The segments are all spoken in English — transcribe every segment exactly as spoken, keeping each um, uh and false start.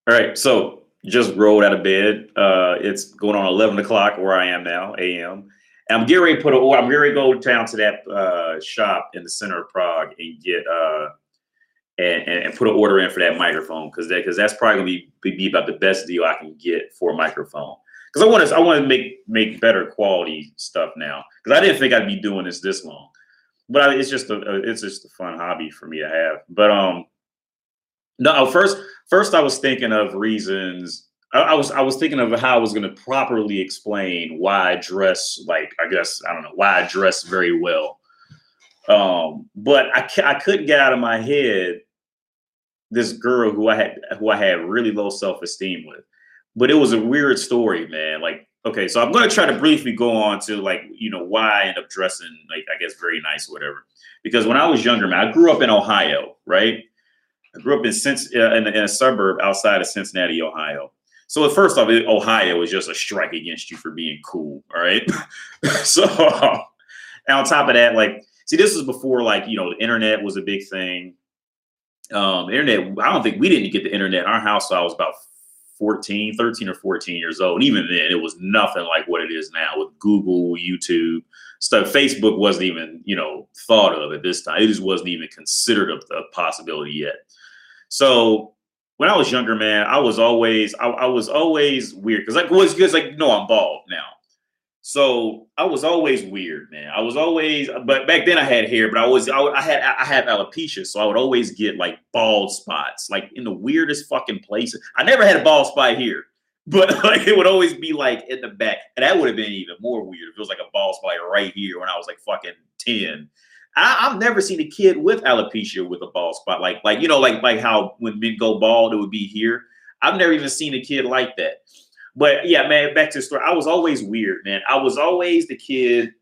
All right, so just rolled out of bed. Uh, it's going on eleven o'clock where I am now, A M. And I'm getting ready to put a, I'm getting ready to go down to that uh, shop in the center of Prague and get uh, and, and, and put an order in for that microphone because that because that's probably gonna be, be about the best deal I can get for a microphone. Because I want to I want to make make better quality stuff now. Because I didn't think I'd be doing this this long, but I, it's just a it's just a fun hobby for me to have. But um. No, first, first I was thinking of reasons. I, I was I was thinking of how I was going to properly explain why I dress like I guess I don't know why I dress very well. Um, but I I couldn't get out of my head this girl who I had who I had really low self esteem with. But it was a weird story, man. Like, okay, so I'm going to try to briefly go on to like you know why I end up dressing like I guess very nice or whatever. Because when I was younger, man, I grew up in Ohio, right? I grew up in, uh, in, in a suburb outside of Cincinnati, Ohio. So first off, Ohio is just a strike against you for being cool. All right. So and on top of that, like, see, this was before like, you know, the internet was a big thing. Um, the internet, I don't think we didn't get the internet in our house. So I was about fourteen, thirteen or fourteen years old. And even then it was nothing like what it is now with Google, YouTube stuff. Facebook wasn't even, you know, thought of at this time. It just wasn't even considered a, a possibility yet. So when I was younger, man, I was always, I, I was always weird because like, was because like, no, I'm bald now. So I was always weird, man. I was always, but back then I had hair, but I was, I, I had, I had alopecia. So I would always get like bald spots, like in the weirdest fucking places. I never had a bald spot here, but like it would always be like in the back. And that would have been even more weird if it was like a bald spot right here when I was like fucking ten. I, I've never seen a kid with alopecia with a bald spot, like, like you know, like, like how when men go bald, it would be here. I've never even seen a kid like that. But yeah, man, back to the story. I was always weird, man. I was always the kid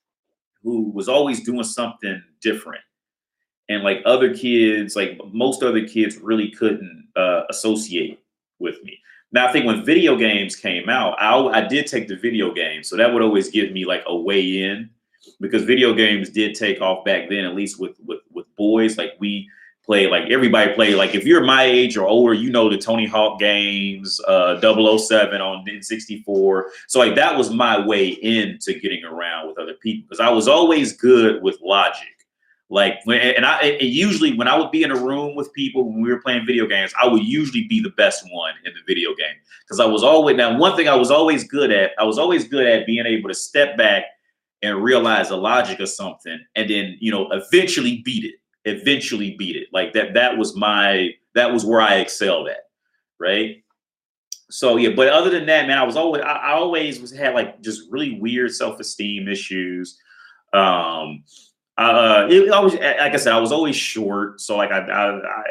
who was always doing something different, and like other kids, like most other kids, really couldn't uh, associate with me. Now, I think when video games came out, I, I did take the video games, so that would always give me like a way in. Because video games did take off back then, at least with, with, with boys. Like we play, like everybody played. Like if you're my age or older, you know the Tony Hawk games, uh, double oh seven on N sixty-four. So like that was my way into getting around with other people because I was always good with logic. Like when, and I and usually when I would be in a room with people when we were playing video games, I would usually be the best one in the video game because I was always now one thing I was always good at. I was always good at being able to step back and realize the logic of something and then, you know, eventually beat it, eventually beat it. Like that, that was my, that was where I excelled at. Right. So, yeah, but other than that, man, I was always, I, I always was had like just really weird self-esteem issues. Um, uh, it, I was, like I said, I was always short. So like I, I, I,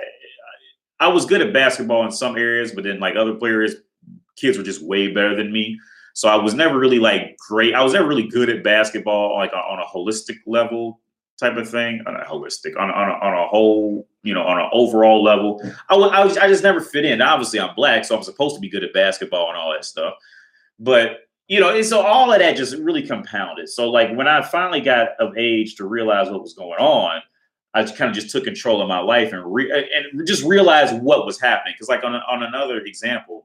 I was good at basketball in some areas, but then like other players, kids were just way better than me. So I was never really like great. I was never really good at basketball, like on a holistic level type of thing. On a holistic, on, on, a, on a whole, you know, on an overall level. I, w- I, was, I just never fit in. Obviously, I'm black, so I'm supposed to be good at basketball and all that stuff. But, you know, and so all of that just really compounded. So like when I finally got of age to realize what was going on, I just kind of just took control of my life and, re- and just realized what was happening. Because like on, a, on another example,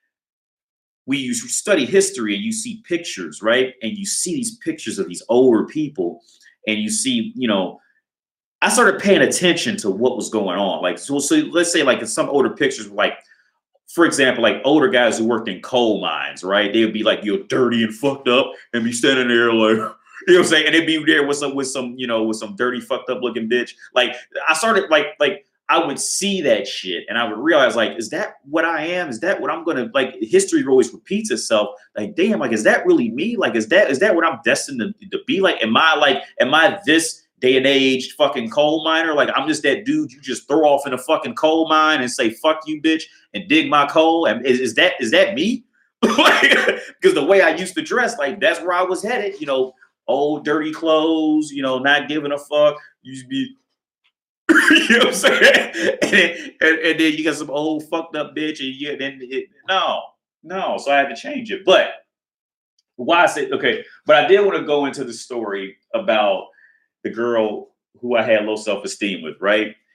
we you study history and you see pictures, right? And you see these pictures of these older people and you see, you know, I started paying attention to what was going on. Like, so, so let's say like in some older pictures, like, for example, like older guys who worked in coal mines, right? They would be like, you're dirty and fucked up and be standing there like, you know what I'm saying? And they'd be there with some, with some, you know, with some dirty, fucked up looking bitch. Like I started like, like, I would see that shit and I would realize like, is that what I am? Is that what I'm going to like? History always repeats itself. Like, damn, like, is that really me? Like, is that, is that what I'm destined to, to be like? Am I like, am I this day and age fucking coal miner? Like, I'm just that dude you just throw off in a fucking coal mine and say, fuck you, bitch, and dig my coal. And is, is that, is that me? Because the way I used to dress, like, that's where I was headed, you know, old dirty clothes, you know, not giving a fuck. Used to be, you know what I'm saying? And then, and, and then you got some old fucked up bitch, and you then it, no, no. So I had to change it. But why I said okay, but I did want to go into the story about the girl who I had low self-esteem with, right?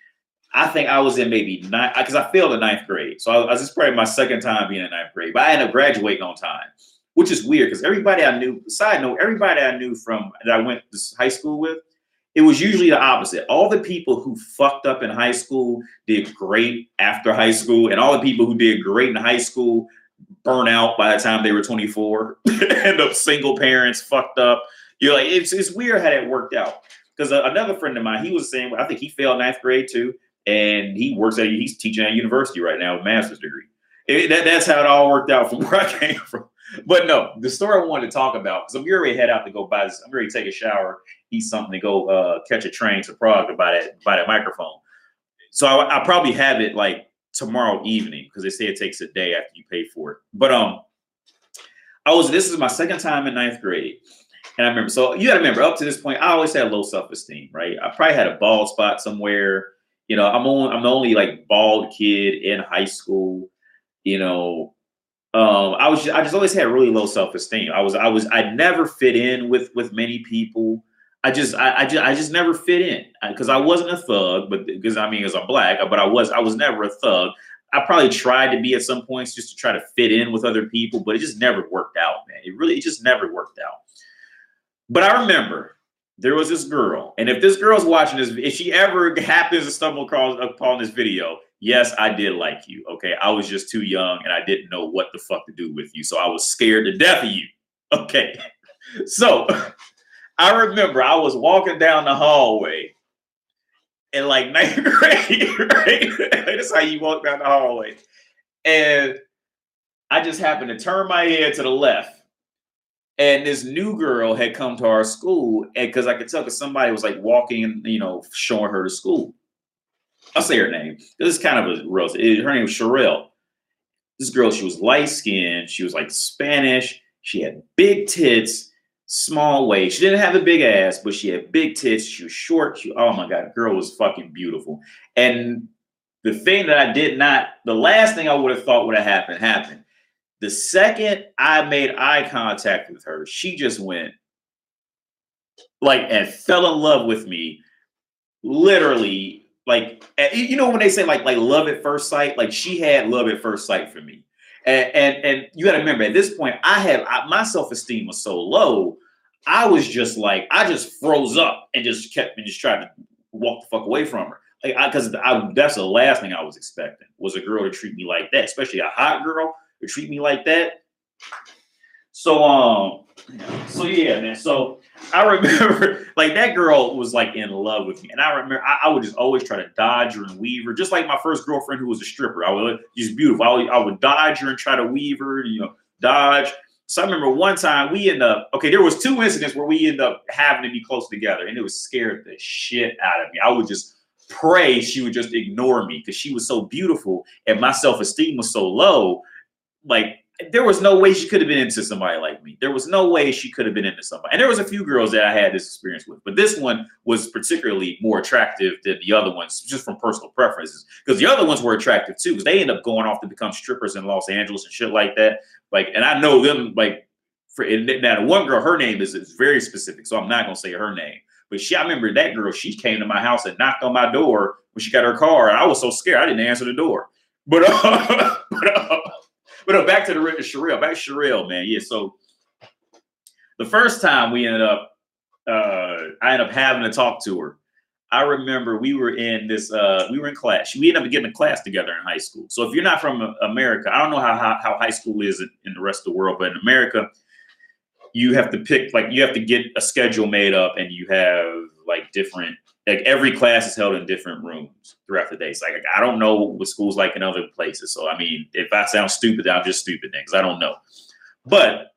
I think I was in maybe nine because I failed in ninth grade. So I, I was just probably my second time being in ninth grade. But I ended up graduating on time, which is weird because everybody I knew, side note, everybody I knew from that I went to high school with, it was usually the opposite. All the people who fucked up in high school did great after high school, and all the people who did great in high school burn out by the time they were twenty-four, end up single parents, fucked up. You're like, it's it's weird how that worked out. Because another friend of mine, he was saying, I think he failed ninth grade too. And he works at, he's teaching at a university right now with a master's degree. It, that, that's how it all worked out from where I came from. But no, the story I wanted to talk about, because I'm ready to head out to go buy this, I'm ready to take a shower, eat something, to go uh, catch a train to Prague to buy that, buy that microphone. So I, I probably have it like tomorrow evening, because they say it takes a day after you pay for it. But um, I was, this is my second time in ninth grade. And I remember, so you got to remember, up to this point, I always had low self-esteem, right? I probably had a bald spot somewhere. You know, I'm only, I'm the only like bald kid in high school. You know, um, I was, just, I just always had really low self-esteem. I was, I was, I never fit in with, with many people. I just, I, I just, I just never fit in because I wasn't a thug, but because I mean, as I'm black, but I was, I was never a thug. I probably tried to be at some points just to try to fit in with other people, but it just never worked out, man. It really, it just never worked out. But I remember there was this girl, and if this girl's watching this, if she ever happens to stumble across upon this video, yes, I did like you. Okay, I was just too young, and I didn't know what the fuck to do with you, so I was scared to death of you. Okay, so I remember I was walking down the hallway in like ninth grade, right? That's how you walk down the hallway, and I just happened to turn my head to the left. And this new girl had come to our school, and because I could tell, because somebody was like walking, you know, showing her to school. I'll say her name. This is kind of a rose. Her name was Sherelle. This girl, she was light skinned. She was like Spanish. She had big tits, small waist. She didn't have a big ass, but she had big tits. She was short. She, oh my God, the girl was fucking beautiful. And the thing that I did not, the last thing I would have thought would have happened, happened. The second I made eye contact with her, she just went like and fell in love with me. Literally, like, you know, when they say like, like love at first sight, like she had love at first sight for me. And and, and you got to remember, at this point, I have I, my self-esteem was so low. I was just like, I just froze up and just kept and just tried to walk the fuck away from her. Like, because I, I, that's the last thing I was expecting was a girl to treat me like that, especially a hot girl. Treat me like that. So um so yeah, man. So I remember like that girl was like in love with me. And I remember I, I would just always try to dodge her and weave her, just like my first girlfriend who was a stripper. I would just beautiful. I would, I would dodge her and try to weave her, you know, dodge. So I remember one time we ended up, okay, there was two incidents where we ended up having to be close together, and it was scared the shit out of me. I would just pray she would just ignore me because she was so beautiful and my self-esteem was so low. Like, there was no way she could have been into somebody like me. There was no way she could have been into somebody. And there was a few girls that I had this experience with, but this one was particularly more attractive than the other ones, just from personal preferences. Because the other ones were attractive too, because they end up going off to become strippers in Los Angeles and shit like that. Like, and I know them, like, for now, the one girl, her name is, is very specific, so I'm not gonna say her name. But she, I remember that girl, she came to my house and knocked on my door when she got her car, and I was so scared I didn't answer the door. But uh, but uh, But no, back to the Sherelle, back to Sherelle, man. Yeah, so the first time we ended up, uh, I ended up having to talk to her. I remember we were in this, uh, we were in class. We ended up getting a class together in high school. So if you're not from America, I don't know how, how, how high school is in the rest of the world, but in America, you have to pick, like, you have to get a schedule made up, and you have like different, like every class is held in different rooms throughout the day. So like, I don't know what school's like in other places. So, I mean, if I sound stupid, I'm just stupid then, because I don't know. But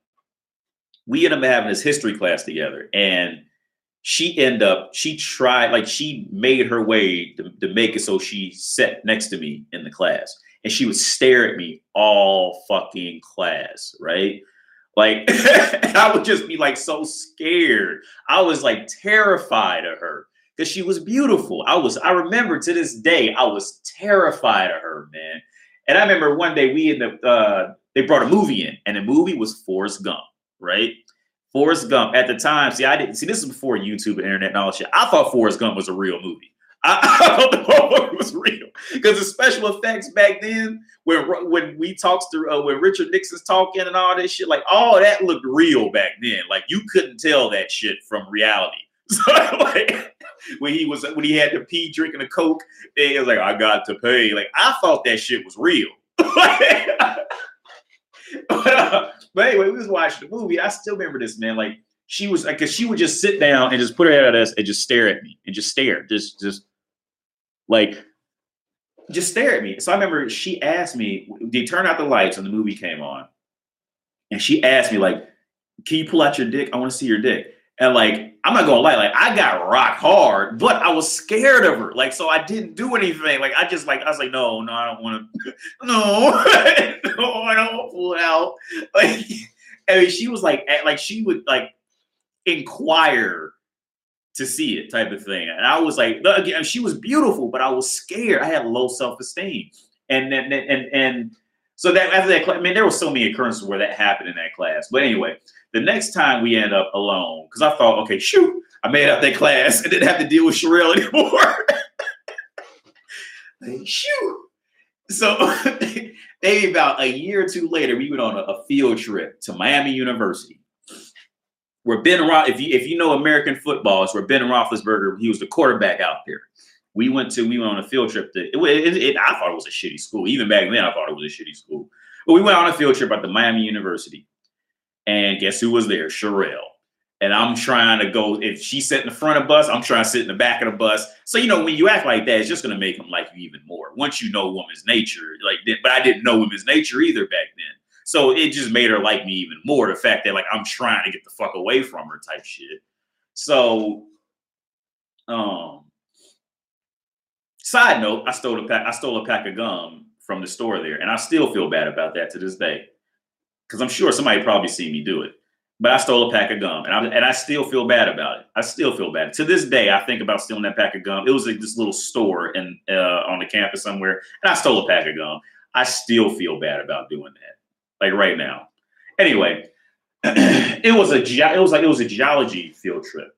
we ended up having this history class together, and she ended up, she tried, like she made her way to, to make it so she sat next to me in the class, and she would stare at me all fucking class, right? Like, I would just be like so scared. I was like terrified of her because she was beautiful. I was, I remember to this day, I was terrified of her, man. And I remember one day we ended up, uh, they brought a movie in, and the movie was Forrest Gump, right? Forrest Gump at the time. See, I didn't see this is before YouTube and internet and all that shit. I thought Forrest Gump was a real movie. I, I thought the motherfucker was real because the special effects back then, when when we talked through, uh, when Richard Nixon's talking and all this shit, like all that looked real back then. Like you couldn't tell that shit from reality. So like when he was when he had to pee drinking a Coke, and he was like, I got to pay. Like I thought that shit was real. but, uh, but anyway, we was watching the movie. I still remember this, man. Like she was like, cause she would just sit down and just put her head at us and just stare at me and just stare, just just like just stare at me. So I remember she asked me, they turned out the lights and the movie came on, and she asked me like, "Can you pull out your dick? I want to see your dick." And like, I'm not gonna lie, like I got rock hard, but I was scared of her. Like, so I didn't do anything. Like, I just like, I was like, no, no, I don't want to. No, no, I don't want to pull it out. Like, I mean, she was like, like she would like inquire to see it, type of thing. And I was like, again, she was beautiful, but I was scared. I had low self-esteem, and then and, and and so that after that, I mean, there were so many occurrences where that happened in that class. But anyway. The next time we end up alone, because I thought, okay, shoot, I made out that class and didn't have to deal with Sherelle anymore. Like, shoot. So maybe about a year or two later, we went on a, a field trip to Miami University, where Ben Ro- if you if you know American football, it's where Ben Roethlisberger, he was the quarterback out there. We went to we went on a field trip. To, it, it, it, I thought it was a shitty school. Even back then, I thought it was a shitty school. But we went on a field trip at the Miami University. And guess who was there? Sherelle. And I'm trying to go, if she sat in the front of the bus, I'm trying to sit in the back of the bus. So, you know, when you act like that, it's just going to make them like you even more. Once you know woman's nature, like, but I didn't know women's nature either back then. So it just made her like me even more. The fact that like, I'm trying to get the fuck away from her type shit. So, um, side note, I stole a pack, I stole a pack of gum from the store there. And I still feel bad about that to this day. Because I'm sure somebody probably see me do it. But I stole a pack of gum, and I, and I still feel bad about it. I still feel bad. To this day, I think about stealing that pack of gum. It was like this little store in, uh, on the campus somewhere, and I stole a pack of gum. I still feel bad about doing that, like right now. Anyway, it was a it was like it was a geology field trip.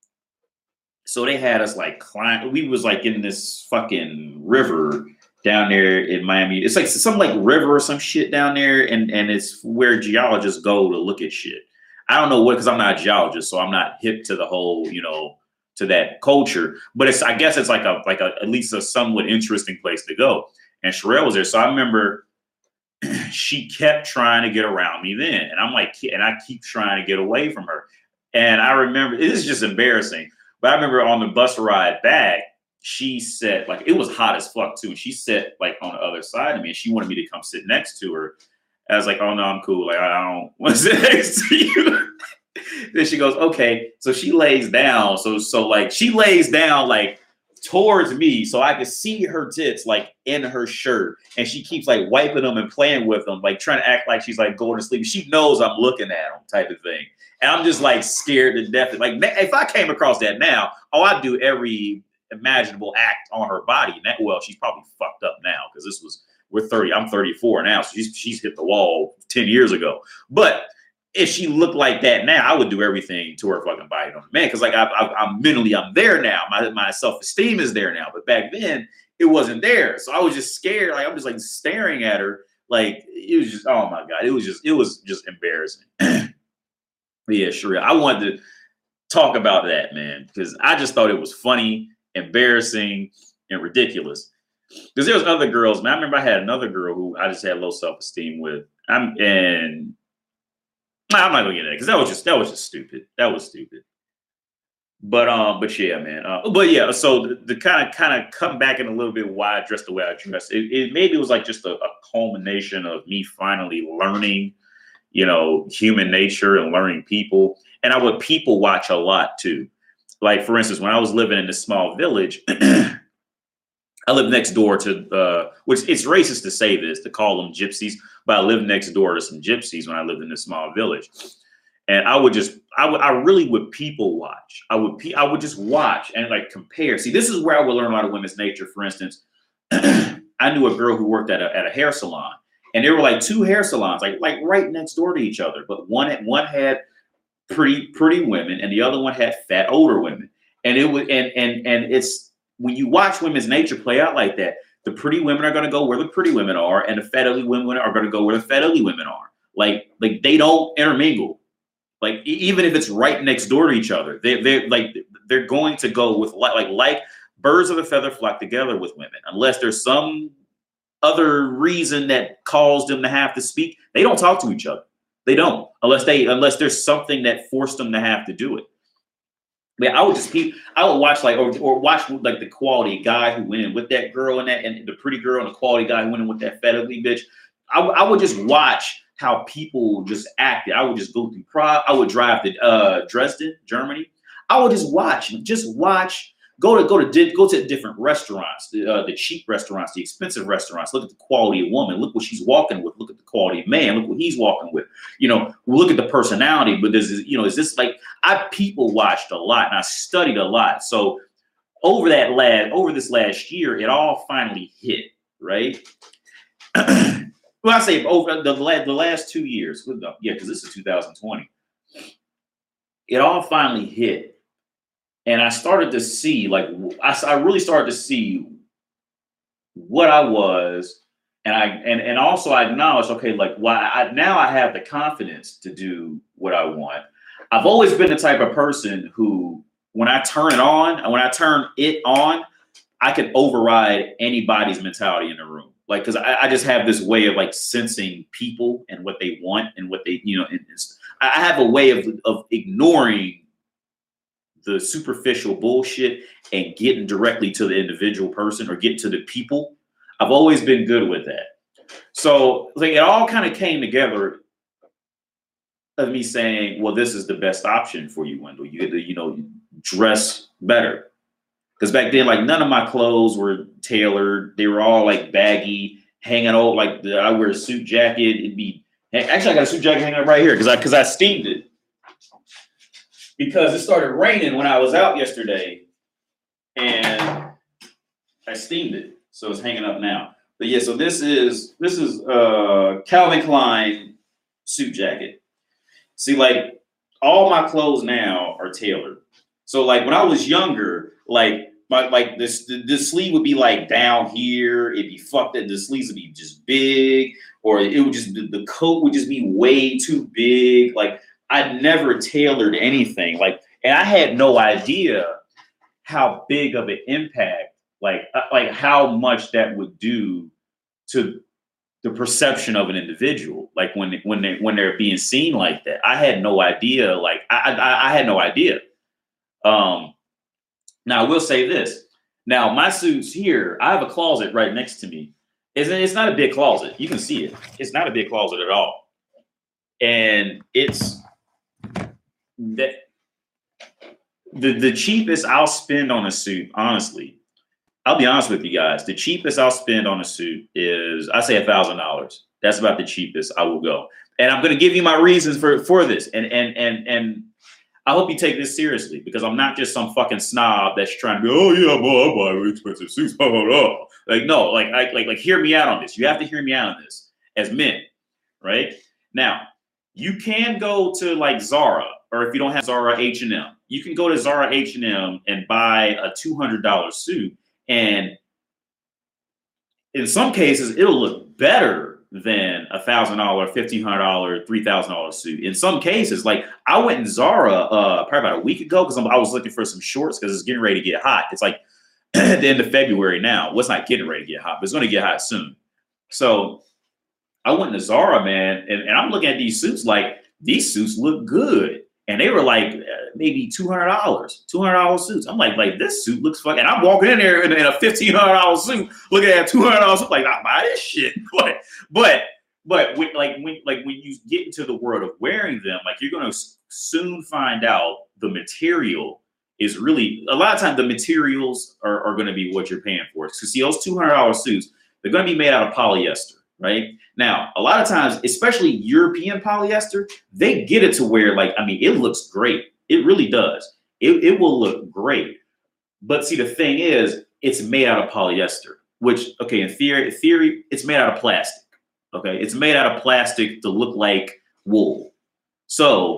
So they had us like climb. We was like in this fucking river down there in Miami. It's like some like river or some shit down there. And, and it's where geologists go to look at shit. I don't know what, cause I'm not a geologist, so I'm not hip to the whole, you know, to that culture, but it's, I guess it's like a, like a, at least a somewhat interesting place to go. And Sherelle was there. So I remember she kept trying to get around me then. And I'm like, and I keep trying to get away from her. And I remember, it is just embarrassing, but I remember on the bus ride back, she said, like, it was hot as fuck too. She sat like on the other side of me and she wanted me to come sit next to her. I was like, oh no, I'm cool. Like, I don't want to sit next to you. Then she goes, okay. So she lays down. So, so like she lays down like towards me so I could see her tits like in her shirt. And she keeps like wiping them and playing with them, like trying to act like she's like going to sleep. She knows I'm looking at them type of thing. And I'm just like scared to death. Like if I came across that now, oh, I'd do every imaginable act on her body. And that, well, she's probably fucked up now because this was, we're thirty, I'm thirty-four now. So she's, she's hit the wall ten years ago. But if she looked like that now, I would do everything to her fucking body. Man, because like I, I, I'm mentally, I'm there now. My, my self-esteem is there now. But back then, it wasn't there. So I was just scared. Like I'm just like staring at her. Like it was just, oh my God. It was just, it was just embarrassing. But yeah, sure. I wanted to talk about that, man, because I just thought it was funny, embarrassing, and ridiculous. Because there was other girls, man. I remember I had another girl who I just had low self-esteem with. I'm and I'm not gonna get into that because that was just that was just stupid. That was stupid. But um, but yeah, man. Uh, but yeah, so the, the kind of kind of come back in a little bit why I dressed the way I dressed. It, it maybe it was like just a, a culmination of me finally learning, you know, human nature and learning people. And I would people watch a lot too. Like for instance, when I was living in this small village, I lived next door to, uh, which it's racist to say this, to call them gypsies, but I lived next door to some gypsies when I lived in this small village. And I would just, I would, I really would people watch. I would, I would just watch and like compare. See, this is where I would learn a lot of women's nature. For instance, I knew a girl who worked at a, at a hair salon, and there were like two hair salons, like, like right next door to each other. But one, one had pretty, pretty women, and the other one had fat older women. And it would, and, and, and it's, when you watch women's nature play out like that, the pretty women are going to go where the pretty women are, and the fat ugly women are going to go where the fat ugly women are. Like, like they don't intermingle. Like, even if it's right next door to each other, they they like they're going to go with like like like birds of a feather flock together with women, unless there's some other reason that caused them to have to speak. They don't talk to each other. They don't, unless they unless there's something that forced them to have to do it. Man, I would just keep, I would watch like, or, or watch like the quality guy who went in with that girl and that, and the pretty girl and the quality guy who went in with that fat ugly bitch. I, I would just watch how people just acted. I would just go through Prague. I would drive to uh, Dresden, Germany. I would just watch, just watch, go to, go to, go to different restaurants, the, uh, the cheap restaurants, the expensive restaurants. Look at the quality of woman. Look what she's walking with. Look at the quality of man. Look what he's walking with. You know, look at the personality. But this is, you know, is this like, I people watched a lot and I studied a lot. So over that last, over this last year, it all finally hit, right? Well, I say over the, the last two years, yeah, because this is two thousand twenty. It all finally hit. And I started to see, like, I, I really started to see what I was. And I and, and also I acknowledged, okay, like, why I, now I have the confidence to do what I want. I've always been the type of person who, when I turn it on, and when I turn it on, I can override anybody's mentality in the room. Like, because I, I just have this way of like sensing people and what they want and what they, you know, and I have a way of, of ignoring the superficial bullshit and getting directly to the individual person or getting to the people. I've always been good with that. So like it all kind of came together of me saying, well, this is the best option for you, Wendell. You get to, you know, dress better. Because back then, like none of my clothes were tailored. They were all like baggy, hanging out. Like the, I wear a suit jacket. It'd be actually I got a suit jacket hanging up right here because I because I steamed it. Because it started raining when I was out yesterday, and I steamed it, so it's hanging up now. But yeah, so this is this is uh Calvin Klein suit jacket. See, like all my clothes now are tailored. So like when I was younger, like my like this the, the sleeve would be like down here. It'd be fucked up. The sleeves would be just big, or it would just the, the coat would just be way too big. Like I'd never tailored anything. Like, and I had no idea how big of an impact, like like how much that would do to the perception of an individual. Like when when they when they're being seen like that, I had no idea. Like I I, I had no idea. Um, now I will say this. Now my suits here, I have a closet right next to me. It's, it's not a big closet. You can see it. It's not a big closet at all. And it's that the, the cheapest I'll spend on a suit, honestly, I'll be honest with you guys. The cheapest I'll spend on a suit is, I say a thousand dollars. That's about the cheapest I will go. And I'm going to give you my reasons for, for this. And, and, and, and, I hope you take this seriously because I'm not just some fucking snob that's trying to be, oh yeah, boy, I buy expensive suits. Oh, no. Like, no, like, I, like, like, hear me out on this. You have to hear me out on this as men, right? Now, you can go to like Zara, or if you don't have Zara, H and M, you can go to Zara, H and M and buy a two hundred dollar suit. And in some cases, it'll look better than a thousand dollar, fifteen hundred dollar, three thousand dollar suit. In some cases, like I went in Zara uh, probably about a week ago because I was looking for some shorts because it's getting ready to get hot. It's like at the end of February now. Well, it's not getting ready to get hot, but it's going to get hot soon. So I went to Zara, man, and, and I'm looking at these suits like these suits look good. And they were like uh, maybe two hundred dollars, two hundred dollar suits. I'm like, like this suit looks fucking. And I'm walking in there in, in a fifteen hundred dollar suit, looking at two hundred dollars. Like, I buy this shit. But, but, but when, like when, like when you get into the world of wearing them, like you're gonna soon find out the material is really a lot of times the materials are, are going to be what you're paying for. So see, those two hundred dollar suits, they're going to be made out of polyester. Right now, a lot of times, especially European polyester, they get it to where, like, I mean, it looks great. It really does. It, it will look great. But see, the thing is, it's made out of polyester, which, okay, in theory, theory, it's made out of plastic. Okay, it's made out of plastic to look like wool. So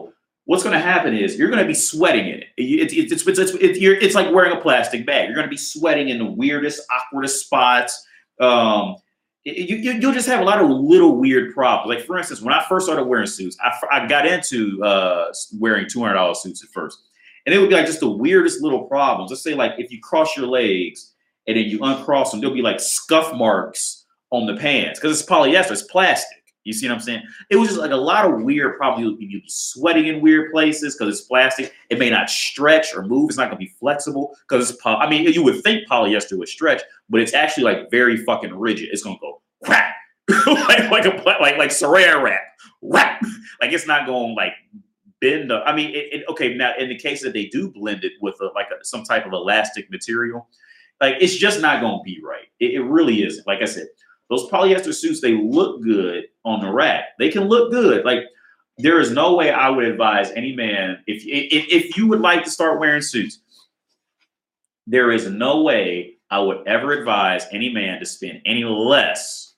what's going to happen is you're going to be sweating in it. It's it's it's it's, it's, it's, you're, it's like wearing a plastic bag. You're going to be sweating in the weirdest, awkwardest spots. Um, you, you you'll just have a lot of little weird problems. Like for instance, when I first started wearing suits, I, I got into uh, wearing two hundred dollar suits at first, and it would be like just the weirdest little problems. Let's say like if you cross your legs and then you uncross them, there'll be like scuff marks on the pants because it's polyester, it's plastic. You see what I'm saying? It was just like a lot of weird problems. You'd be sweating in weird places because it's plastic. It may not stretch or move. It's not going to be flexible because it's, I mean, you would think polyester would stretch, but it's actually like very fucking rigid. It's going to go whap, like, like a, like, like Saran wrap, whap. Like it's not going like bend up. I mean, it, it, okay, now in the case that they do blend it with a, like a, some type of elastic material, like it's just not going to be right. It, it really isn't. Like I said, those polyester suits, they look good on the rack. They can look good. Like there is no way I would advise any man, if, if, if you would like to start wearing suits, there is no way I would ever advise any man to spend any less,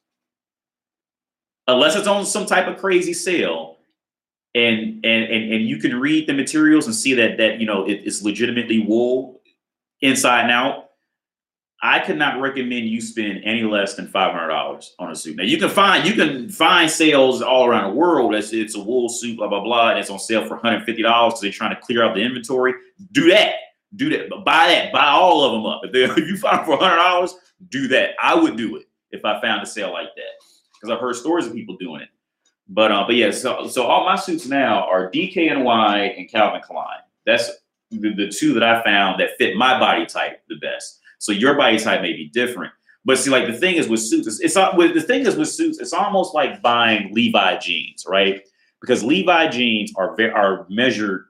unless it's on some type of crazy sale. And, and, and, and you can read the materials and see that, that, you know, it, it's legitimately wool inside and out. I could not recommend you spend any less than five hundred dollars on a suit. Now you can find you can find sales all around the world. It's, it's a wool suit, blah blah blah, and it's on sale for one hundred fifty dollars because they're trying to clear out the inventory. Do that, do that, but buy that, buy all of them up. If, if you find them for one hundred dollars, do that. I would do it if I found a sale like that because I've heard stories of people doing it. But uh, but yeah, so so all my suits now are D K N Y and Calvin Klein. That's the, the two that I found that fit my body type the best. So your body type may be different, but see, like the thing is with suits, it's, it's with the thing is with suits, it's almost like buying Levi jeans, right? Because Levi jeans are very, are measured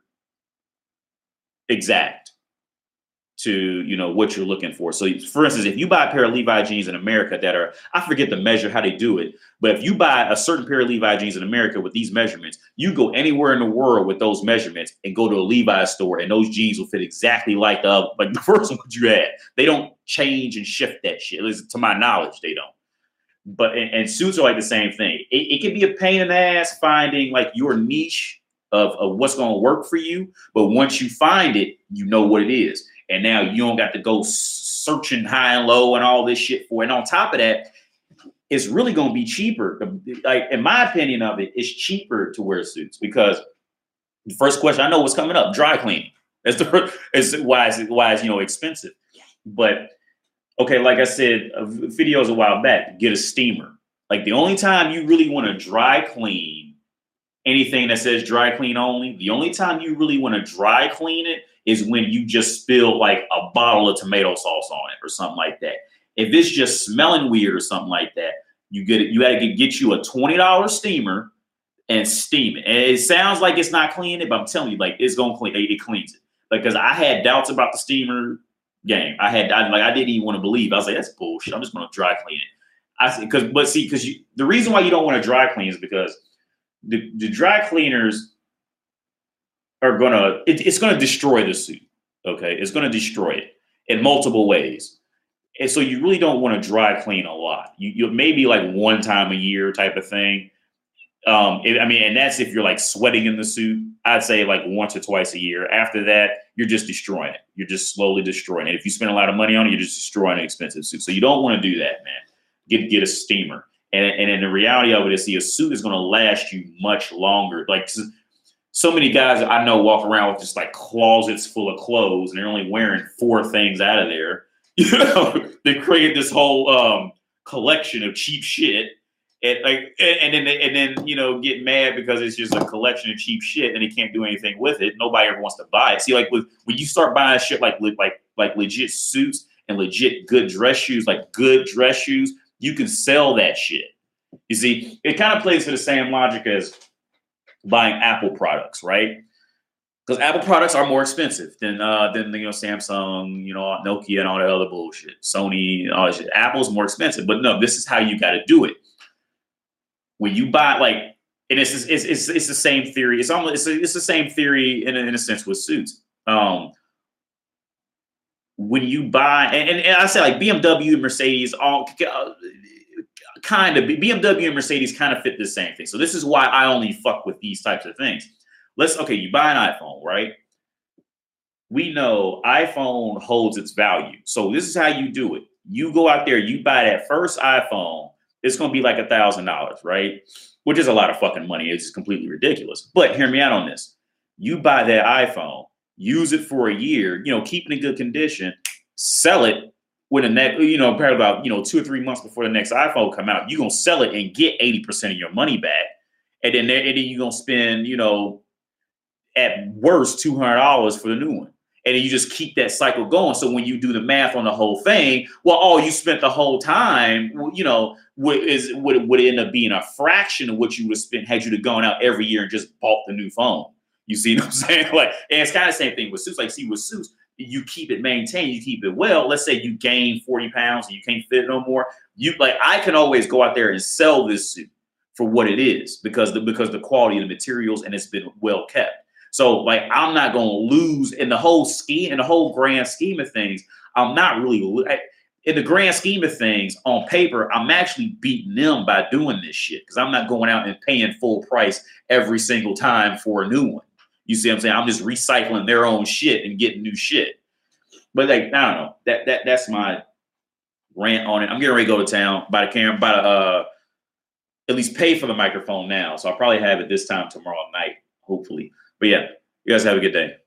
exact to, you know, what you're looking for. So for instance, if you buy a pair of Levi jeans in America that are, I forget the measure, how they do it, but if you buy a certain pair of Levi jeans in America with these measurements, you go anywhere in the world with those measurements and go to a Levi store and those jeans will fit exactly like the, like the first one that you had. They don't change and shift that shit. At least to my knowledge, they don't. But, and, and suits are like the same thing. It, it can be a pain in the ass finding like your niche of, of what's going to work for you. But once you find it, you know what it is. And now you don't got to go searching high and low and all this shit for it. And on top of that, it's really going to be cheaper. Like, in my opinion of it, it's cheaper to wear suits because the first question I know what's coming up, dry cleaning. That's the is why it's why it's you know expensive. But okay, like I said, videos a while back, get a steamer. Like the only time you really want to dry clean anything that says dry clean only, the only time you really want to dry clean it is when you just spill like a bottle of tomato sauce on it or something like that. If it's just smelling weird or something like that, you get it. You got to get, get you a twenty dollar steamer and steam it. And it sounds like it's not cleaning it, but I'm telling you, like it's gonna clean. It, it cleans it. Because I had doubts about the steamer game. I had I, like I didn't even want to believe. I was like, that's bullshit. I'm just gonna dry clean it. I said, because but see, because you the reason why you don't want to dry clean is because the, the dry cleaners are gonna it, it's gonna destroy the suit. Okay, it's gonna destroy it in multiple ways. And so you really don't want to dry clean a lot. You you maybe like one time a year type of thing. Um, it, I mean, and that's if you're like sweating in the suit. I'd say like once or twice a year. After that, you're just destroying it. You're just slowly destroying it. If you spend a lot of money on it, you're just destroying an expensive suit. So you don't want to do that, man. Get get a steamer. And and in the reality of it is, see, a suit is going to last you much longer. Like so many guys I know walk around with just like closets full of clothes, and they're only wearing four things out of there. You know, they created this whole um, collection of cheap shit, and like, and, and then they, and then you know get mad because it's just a collection of cheap shit, and they can't do anything with it. Nobody ever wants to buy it. See, like with when you start buying shit like like like legit suits and legit good dress shoes, like good dress shoes, you can sell that shit. You see, it kind of plays to the same logic as buying Apple products, right? Because Apple products are more expensive than uh, than you know Samsung, you know Nokia, and all that other bullshit. Sony, all that shit. Apple's more expensive, but no, this is how you got to do it. When you buy like, and it's it's it's, it's the same theory. It's almost it's, a, it's the same theory in a, in a sense with suits. Um, when you buy, and, and, and I say like B M W, Mercedes, all uh, kind of B M W and Mercedes kind of fit the same thing. So this is why I only fuck with these types of things. let's okay, you buy an iPhone, right? We know iPhone holds its value. So this is how you do it. You go out there, you buy that first iPhone, it's going to be like a thousand dollars, right? Which is a lot of fucking money. It's just completely ridiculous. But hear me out on this. You buy that iPhone, use it for a year, you know, keep it in good condition, sell it when the next, you know, probably about, you know, two or three months before the next iPhone come out, you're going to sell it and get eighty percent of your money back. And then, and then you're going to spend, you know, at worst two hundred dollars for the new one. And then you just keep that cycle going. So when you do the math on the whole thing, well, all you spent the whole time, you know, would, is, would, would end up being a fraction of what you would have spent had you gone out every year and just bought the new phone. You see what I'm saying? Like, and it's kind of the same thing with suits. Like, see, with suits, you keep it maintained, you keep it well. Let's say you gain forty pounds and you can't fit no more. You like, I can always go out there and sell this suit for what it is because the because the quality of the materials and it's been well kept. So like, I'm not going to lose in the whole scheme, in the whole grand scheme of things. I'm not really in the grand scheme of things on paper. I'm actually beating them by doing this shit because I'm not going out and paying full price every single time for a new one. You see what I'm saying? I'm just recycling their own shit and getting new shit. But like, I don't know. That that that's my rant on it. I'm getting ready to go to town, buy the camera, buy the uh, at least pay for the microphone now. So I'll probably have it this time tomorrow night, hopefully. But yeah, you guys have a good day.